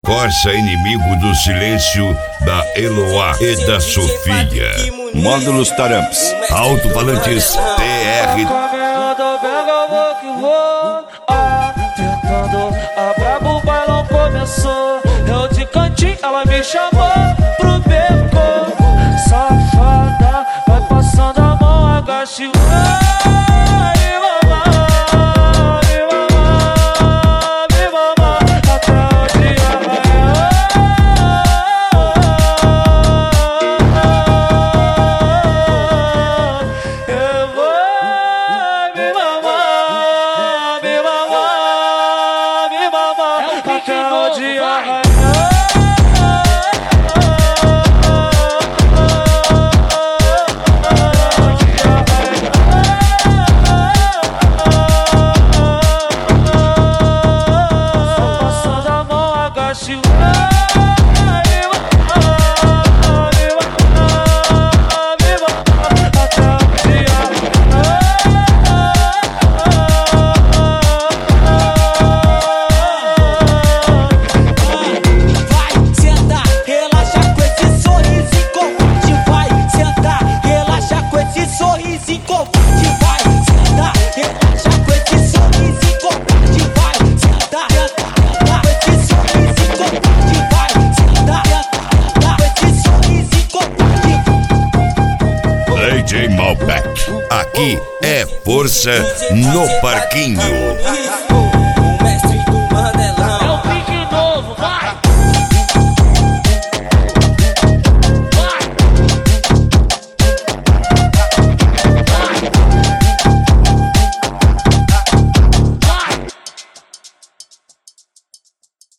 Corsa, inimigo do silêncio da Eloá e da Sofia. Módulos Taramps. Alto-falantes TR. Tentando a brabo, o bailão começou. Eu de cantinho, ela me chamou pro beco. Safada, vai passando a mão, agache. DJ Malbec, aqui é força no parquinho. O mestre